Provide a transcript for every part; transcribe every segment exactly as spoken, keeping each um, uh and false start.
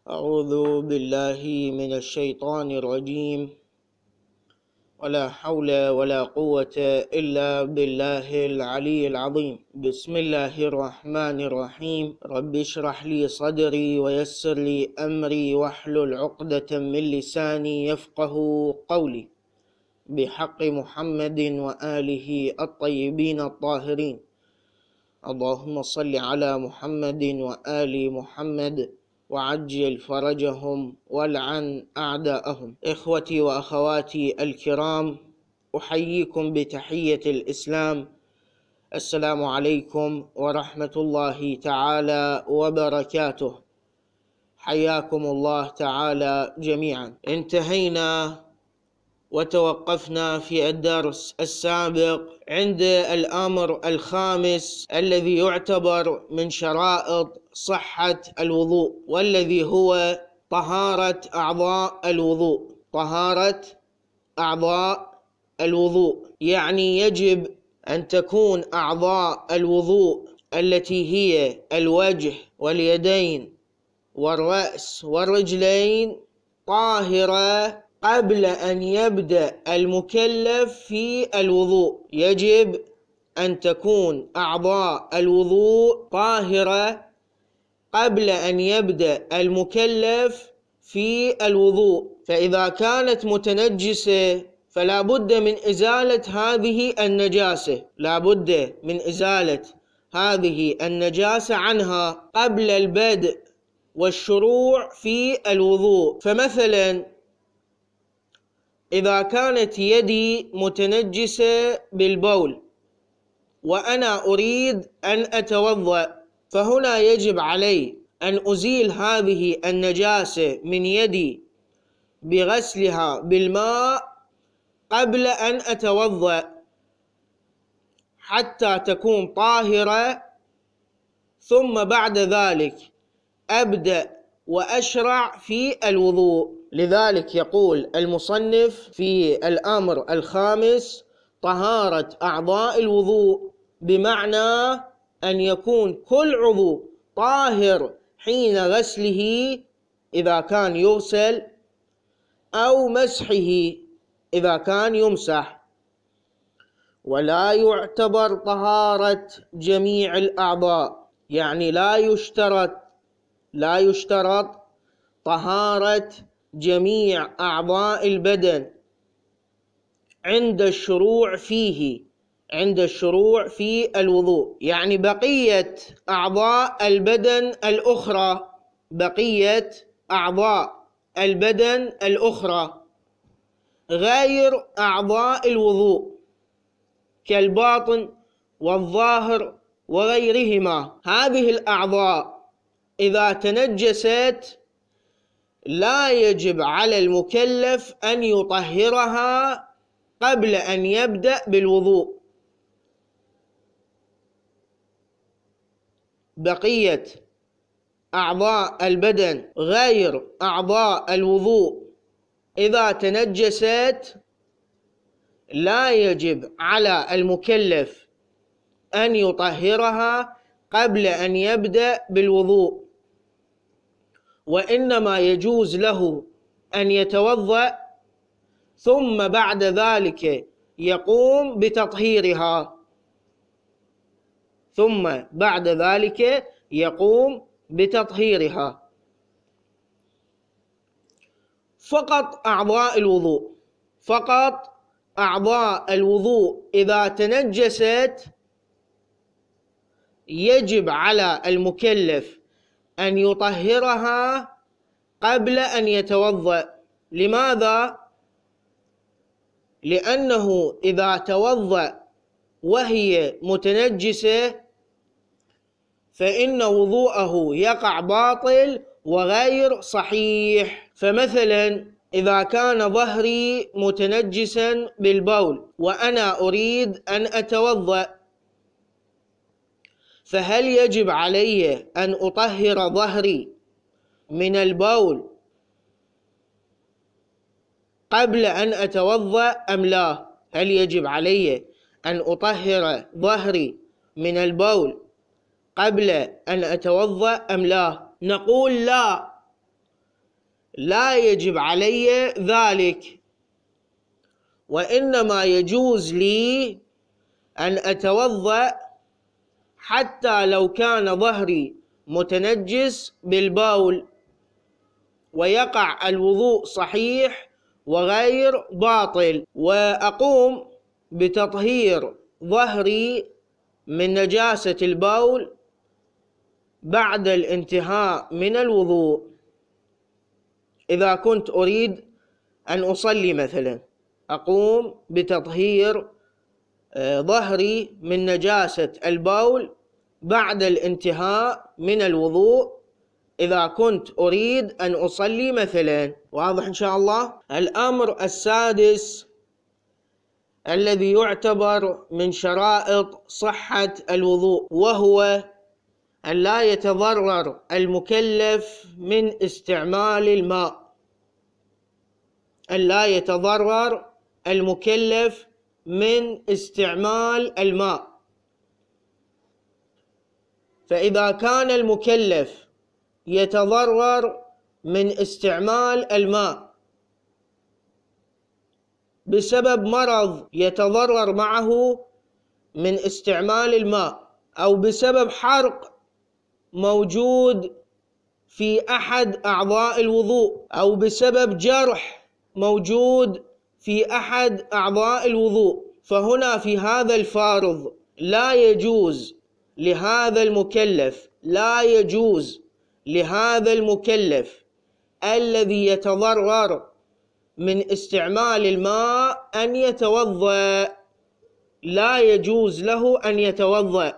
أعوذ بالله من الشيطان الرجيم ولا حول ولا قوة إلا بالله العلي العظيم. بسم الله الرحمن الرحيم. رب اشرح لي صدري ويسر لي أمري واحلل عقدة من لساني يفقه قولي، بحق محمد وآله الطيبين الطاهرين. اللهم صل على محمد وآل محمد وعجل فرجهم والعن أعداءهم. إخوتي وأخواتي الكرام، أحييكم بتحية الإسلام. السلام عليكم ورحمة الله تعالى وبركاته. حياكم الله تعالى جميعا. انتهينا وتوقفنا في الدرس السابق عند الأمر الخامس الذي يعتبر من شرائط صحة الوضوء، والذي هو طهارة أعضاء الوضوء. طهارة أعضاء الوضوء يعني يجب أن تكون أعضاء الوضوء التي هي الوجه واليدين والرأس والرجلين طاهرة قبل أن يبدأ المكلف في الوضوء. يجب أن تكون أعضاء الوضوء طاهرة قبل أن يبدأ المكلف في الوضوء. فإذا كانت متنجسة فلا بد من إزالة هذه النجاسة، لا بد من إزالة هذه النجاسة عنها قبل البدء والشروع في الوضوء. فمثلا إذا كانت يدي متنجسة بالبول وأنا أريد أن أتوضأ، فهنا يجب علي أن أزيل هذه النجاسة من يدي بغسلها بالماء قبل أن أتوضأ حتى تكون طاهرة، ثم بعد ذلك أبدأ وأشرع في الوضوء. لذلك يقول المصنف في الأمر الخامس طهارة أعضاء الوضوء، بمعنى أن يكون كل عضو طاهر حين غسله إذا كان يغسل أو مسحه إذا كان يمسح. ولا يعتبر طهارة جميع الأعضاء، يعني لا يشترط لا يشترط طهارة جميع أعضاء البدن عند الشروع فيه عند الشروع في الوضوء. يعني بقية أعضاء البدن الأخرى بقية أعضاء البدن الأخرى غير أعضاء الوضوء كالباطن والظاهر وغيرهما، هذه الأعضاء إذا تنجست لا يجب على المكلف أن يطهرها قبل أن يبدأ بالوضوء. بقية أعضاء البدن غير أعضاء الوضوء إذا تنجست لا يجب على المكلف أن يطهرها قبل أن يبدأ بالوضوء، وإنما يجوز له أن يتوضأ ثم بعد ذلك يقوم بتطهيرها ثم بعد ذلك يقوم بتطهيرها. فقط أعضاء الوضوء فقط أعضاء الوضوء إذا تنجست يجب على المكلف أن يطهرها قبل أن يتوضأ. لماذا؟ لأنه إذا توضأ وهي متنجسة فإن وضوءه يقع باطل وغير صحيح. فمثلا إذا كان ظهري متنجسا بالبول وأنا أريد أن أتوضأ، فهل يجب علي أن أطهر ظهري من البول قبل أن أتوضأ أم لا؟ هل يجب علي أن أطهر ظهري من البول قبل أن أتوضأ أم لا؟ نقول لا، لا يجب علي ذلك، وإنما يجوز لي أن أتوضأ حتى لو كان ظهري متنجس بالبول، ويقع الوضوء صحيح وغير باطل، وأقوم بتطهير ظهري من نجاسة البول بعد الانتهاء من الوضوء. إذا كنت أريد أن أصلي مثلا، أقوم بتطهير ظهري من نجاسة البول بعد الانتهاء من الوضوء إذا كنت أريد أن أصلي مثلا. واضح إن شاء الله؟ الأمر السادس الذي يعتبر من شرائط صحة الوضوء، وهو أن لا يتضرر المكلف من استعمال الماء. أن لا يتضرر المكلف من استعمال الماء. فإذا كان المكلف يتضرر من استعمال الماء بسبب مرض يتضرر معه من استعمال الماء، أو بسبب حرق موجود في أحد أعضاء الوضوء، أو بسبب جرح موجود في أحد أعضاء الوضوء، فهنا في هذا الفارض لا يجوز لهذا المكلف لا يجوز لهذا المكلف الذي يتضرر من استعمال الماء أن يتوضأ. لا يجوز له أن يتوضأ،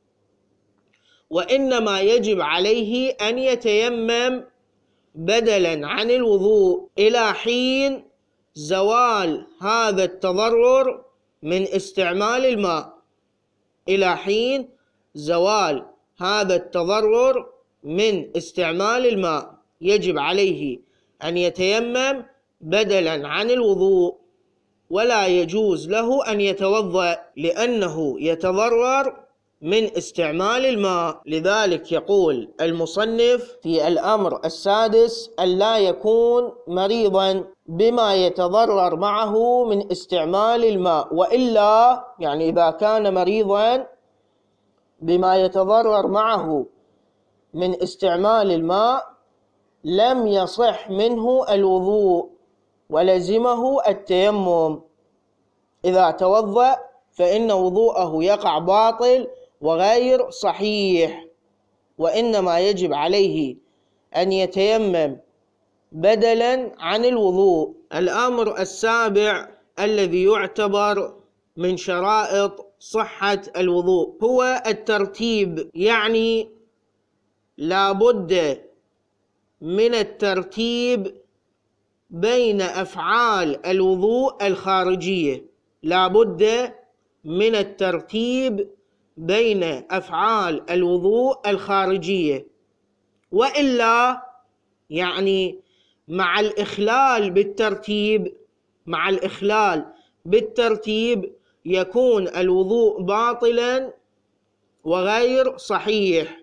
وإنما يجب عليه أن يتيمم بدلا عن الوضوء إلى حين زوال هذا التضرر من استعمال الماء. إلى حين زوال هذا التضرر من استعمال الماء يجب عليه أن يتيمم بدلا عن الوضوء، ولا يجوز له أن يتوضأ لأنه يتضرر من استعمال الماء. لذلك يقول المصنف في الأمر السادس أن لا يكون مريضا بما يتضرر معه من استعمال الماء، وإلا يعني إذا كان مريضا بما يتضرر معه من استعمال الماء لم يصح منه الوضوء ولزمه التيمم. إذا توضأ فإن وضوءه يقع باطل وغير صحيح، وإنما يجب عليه أن يتيمم بدلا عن الوضوء. الأمر السابع الذي يعتبر من شرائط صحة الوضوء هو الترتيب، يعني لا بد من الترتيب بين أفعال الوضوء الخارجية. لا بد من الترتيب بين أفعال الوضوء الخارجية، وإلا يعني مع الإخلال بالترتيب مع الإخلال بالترتيب يكون الوضوء باطلا وغير صحيح.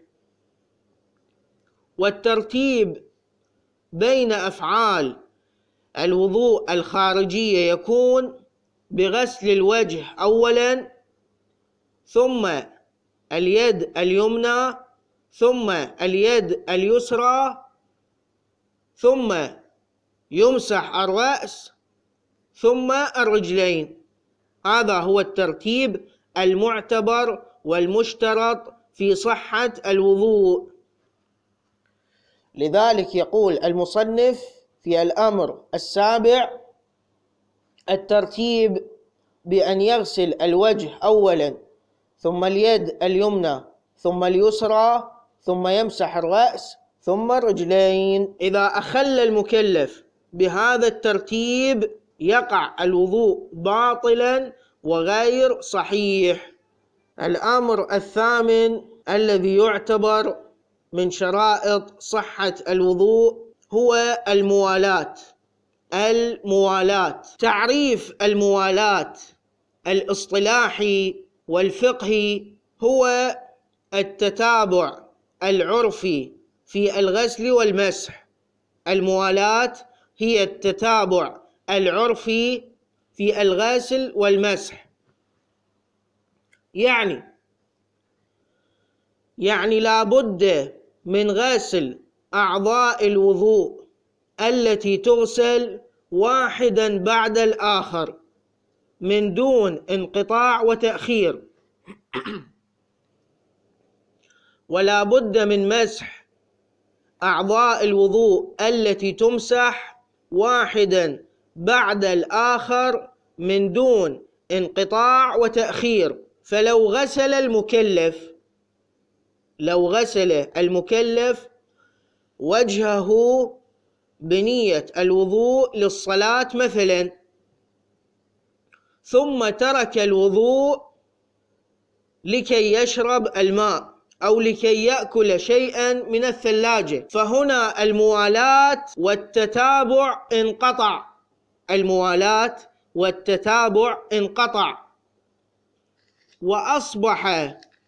والترتيب بين أفعال الوضوء الخارجية يكون بغسل الوجه أولا، ثم اليد اليمنى، ثم اليد اليسرى، ثم يمسح الرأس، ثم الرجلين. هذا هو الترتيب المعتبر والمشترط في صحة الوضوء. لذلك يقول المصنف في الأمر السابع الترتيب بأن يغسل الوجه أولا، ثم اليد اليمنى، ثم اليسرى، ثم يمسح الرأس، ثم الرجلين. إذا أخل المكلف بهذا الترتيب يقع الوضوء باطلا وغير صحيح. الأمر الثامن الذي يعتبر من شرائط صحة الوضوء هو الموالاة. الموالاة تعريف الموالاة الاصطلاحي والفقهي هو التتابع العرفي في الغسل والمسح، الموالاة هي التتابع العرفي في الغسل والمسح. يعني يعني لا بد من غسل أعضاء الوضوء التي تغسل واحدا بعد الآخر من دون انقطاع وتأخير، ولا بد من مسح أعضاء الوضوء التي تمسح واحدا بعد الآخر من دون انقطاع وتأخير. فلو غسل المكلف لو غسل المكلف وجهه بنية الوضوء للصلاة مثلا، ثم ترك الوضوء لكي يشرب الماء أو لكي يأكل شيئا من الثلاجة، فهنا الموالاة والتتابع انقطع الموالاة والتتابع انقطع وأصبح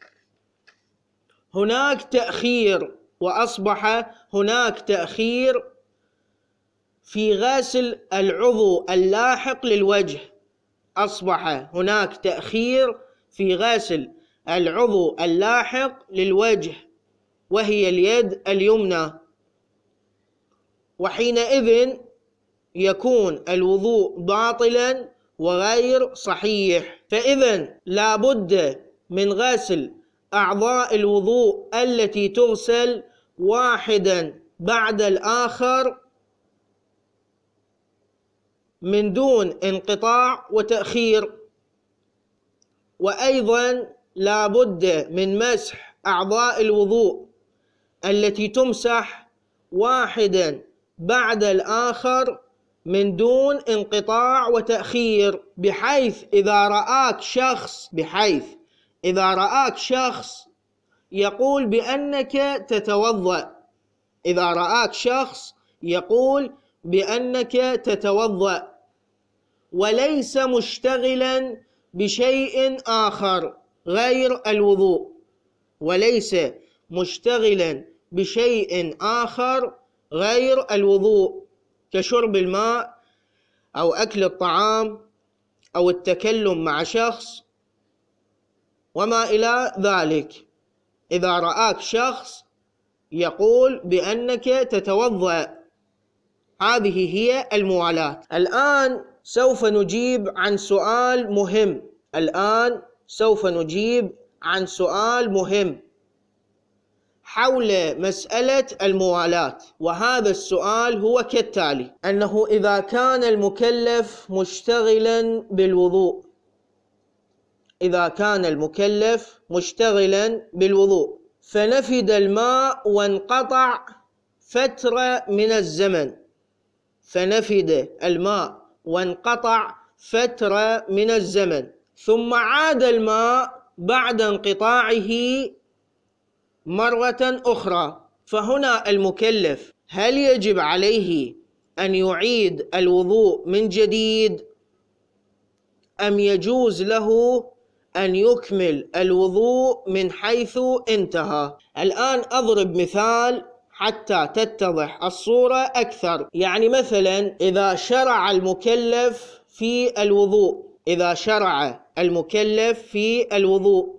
هناك تأخير وأصبح هناك تأخير في غسل العضو اللاحق للوجه أصبح هناك تأخير في غسل العضو اللاحق للوجه وهي اليد اليمنى، وحينئذ يكون الوضوء باطلا وغير صحيح. فإذا لا بد من غسل أعضاء الوضوء التي تغسل واحدا بعد الآخر من دون انقطاع وتأخير، وأيضا لا بد من مسح أعضاء الوضوء التي تمسح واحدا بعد الآخر من دون انقطاع وتأخير، بحيث إذا رآك شخص بحيث إذا رآك شخص يقول بأنك تتوضأ إذا رآك شخص يقول بأنك تتوضأ وليس مشتغلا بشيء آخر غير الوضوء وليس مشتغلا بشيء آخر غير الوضوء كشرب الماء أو أكل الطعام أو التكلم مع شخص وما إلى ذلك، إذا رآك شخص يقول بأنك تتوضأ، هذه هي الموالاة. الآن سوف نجيب عن سؤال مهم الآن سوف نجيب عن سؤال مهم حول مسألة الموالاة، وهذا السؤال هو كالتالي: أنه إذا كان المكلف مشتغلا بالوضوء إذا كان المكلف مشتغلا بالوضوء فنفد الماء وانقطع فترة من الزمن فنفد الماء وانقطع فترة من الزمن ثم عاد الماء بعد انقطاعه مرة أخرى، فهنا المكلف هل يجب عليه أن يعيد الوضوء من جديد أم يجوز له أن يكمل الوضوء من حيث انتهى؟ الآن أضرب مثال حتى تتضح الصورة أكثر. يعني مثلا إذا شرع المكلف في الوضوء إذا شرع المكلف في الوضوء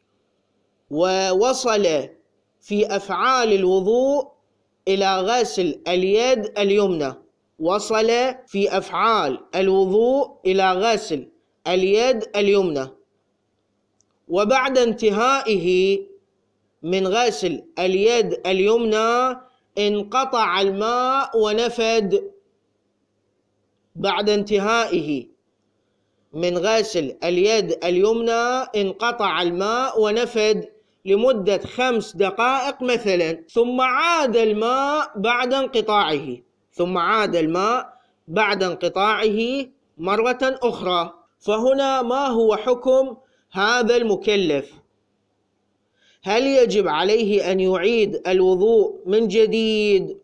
ووصل في أفعال الوضوء إلى غسل اليد اليمنى وصل في أفعال الوضوء إلى غسل اليد اليمنى وبعد انتهائه من غسل اليد اليمنى انقطع الماء ونفد بعد انتهائه من غسل اليد اليمنى انقطع الماء ونفد لمدة خمس دقائق مثلا، ثم عاد الماء بعد انقطاعه ثم عاد الماء بعد انقطاعه مرة أخرى. فهنا ما هو حكم هذا المكلف؟ هل يجب عليه أن يعيد الوضوء من جديد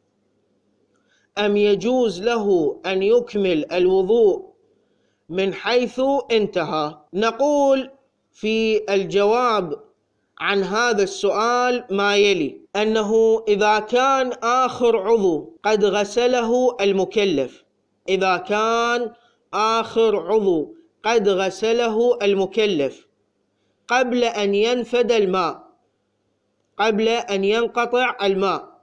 أم يجوز له أن يكمل الوضوء من حيث انتهى؟ نقول في الجواب عن هذا السؤال ما يلي: أنه إذا كان آخر عضو قد غسله المكلف إذا كان آخر عضو قد غسله المكلف قبل أن ينفد الماء قبل أن ينقطع الماء،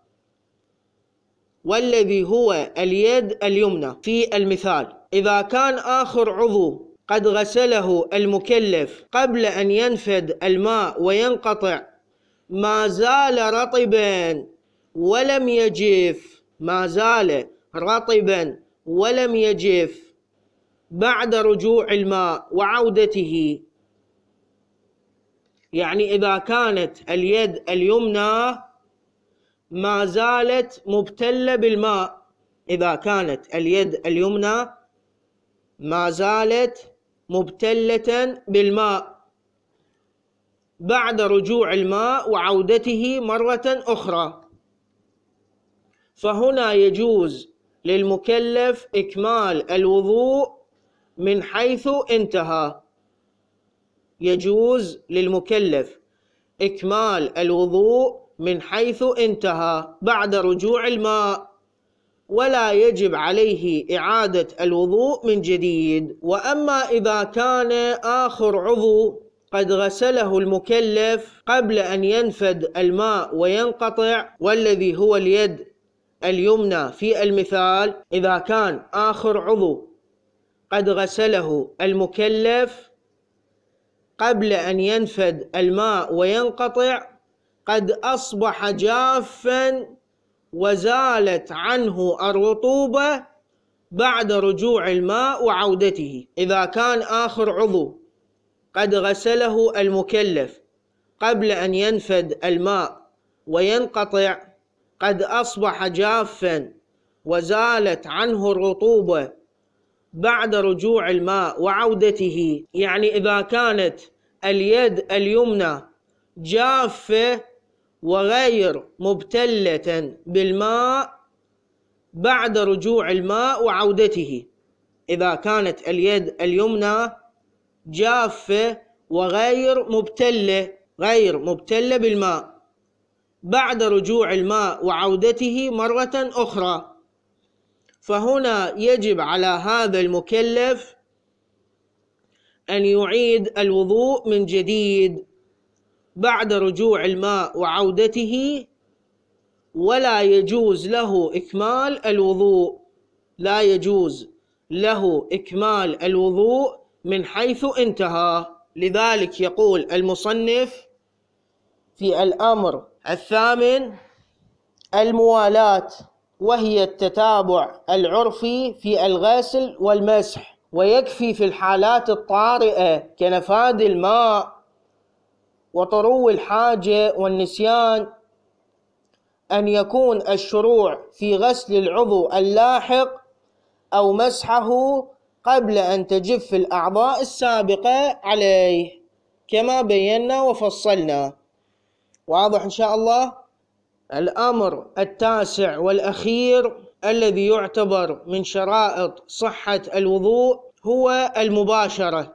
والذي هو اليد اليمنى في المثال، إذا كان آخر عضو قد غسله المكلف قبل أن ينفد الماء وينقطع، ما زال رطبا ولم يجف ما زال رطبا ولم يجف بعد رجوع الماء وعودته. يعني إذا كانت اليد اليمنى ما زالت مبتلة بالماء إذا كانت اليد اليمنى ما زالت مبتلة بالماء بعد رجوع الماء وعودته مرة أخرى، فهنا يجوز للمكلف إكمال الوضوء من حيث انتهى يجوز للمكلف إكمال الوضوء من حيث انتهى بعد رجوع الماء، ولا يجب عليه إعادة الوضوء من جديد. وأما إذا كان آخر عضو قد غسله المكلف قبل أن ينفد الماء وينقطع، والذي هو اليد اليمنى في المثال، إذا كان آخر عضو قد غسله المكلف قبل أن ينفد الماء وينقطع قد أصبح جافا وزالت عنه الرطوبة بعد رجوع الماء وعودته. إذا كان آخر عضو قد غسله المكلف قبل أن ينفد الماء وينقطع قد أصبح جافا وزالت عنه الرطوبة بعد رجوع الماء وعودته، يعني إذا كانت اليد اليمنى جافة وغير مبتلة بالماء بعد رجوع الماء وعودته إذا كانت اليد اليمنى جافة وغير مبتلة غير مبتلة بالماء بعد رجوع الماء وعودته مرة أخرى، فهنا يجب على هذا المكلف أن يعيد الوضوء من جديد بعد رجوع الماء وعودته، ولا يجوز له إكمال الوضوء لا يجوز له إكمال الوضوء من حيث انتهى. لذلك يقول المصنف في الأمر الثامن: الموالاة، وهي التتابع العرفي في الغسل والمسح، ويكفي في الحالات الطارئة كنفاد الماء وطرو الحاجة والنسيان أن يكون الشروع في غسل العضو اللاحق أو مسحه قبل أن تجف الأعضاء السابقة عليه، كما بينا وفصلنا. واضح إن شاء الله؟ الأمر التاسع والأخير الذي يعتبر من شرائط صحة الوضوء هو المباشرة.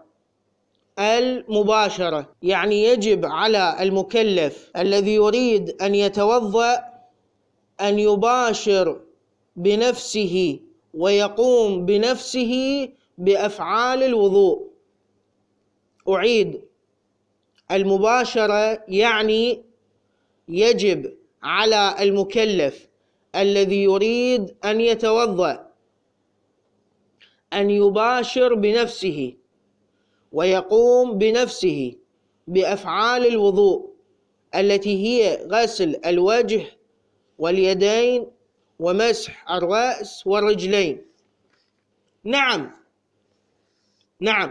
المباشرة يعني يجب على المكلف الذي يريد أن يتوضأ أن يباشر بنفسه ويقوم بنفسه بأفعال الوضوء. أعيد: المباشرة يعني يجب على المكلف الذي يريد أن يتوضأ أن يباشر بنفسه ويقوم بنفسه بأفعال الوضوء التي هي غسل الوجه واليدين ومسح الرأس والرجلين. نعم نعم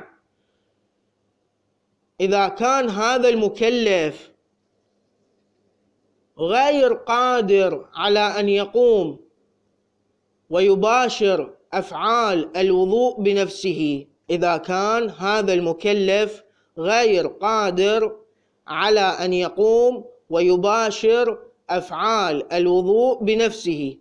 إذا كان هذا المكلف غير قادر على أن يقوم ويباشر أفعال الوضوء بنفسه إذا كان هذا المكلف غير قادر على أن يقوم ويباشر أفعال الوضوء بنفسه،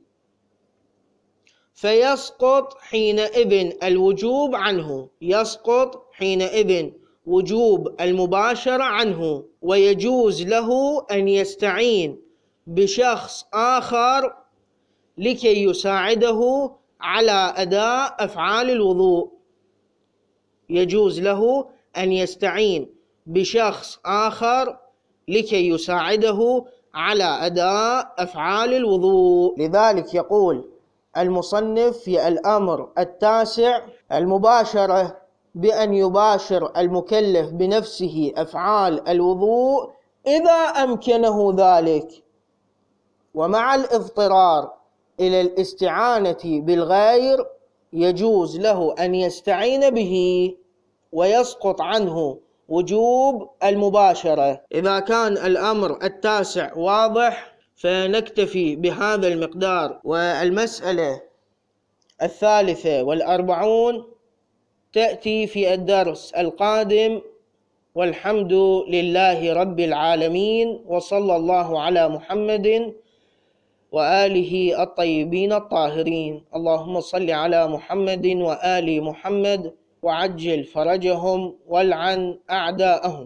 فيسقط حينئذ الوجوب عنه يسقط حينئذ وجوب المباشرة عنه، ويجوز له أن يستعين بشخص آخر لكي يساعده على أداء أفعال الوضوء. يجوز له أن يستعين بشخص آخر لكي يساعده على أداء أفعال الوضوء. لذلك يقول المصنف في الأمر التاسع: المباشرة، بأن يباشر المكلف بنفسه أفعال الوضوء إذا أمكنه ذلك، ومع الاضطرار إلى الاستعانة بالغير يجوز له أن يستعين به ويسقط عنه وجوب المباشرة. إذا كان الأمر التاسع واضح فنكتفي بهذا المقدار. والمسألة الثالثة والأربعون تأتي في الدرس القادم، والحمد لله رب العالمين، وصلى الله على محمد وآله الطيبين الطاهرين. اللهم صل على محمد وآل محمد وعجل فرجهم والعن أعداءهم.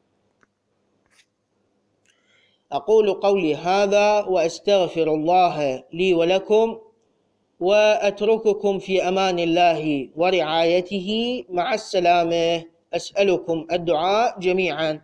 أقول قولي هذا وأستغفر الله لي ولكم، وأترككم في أمان الله ورعايته. مع السلامة. أسألكم الدعاء جميعا.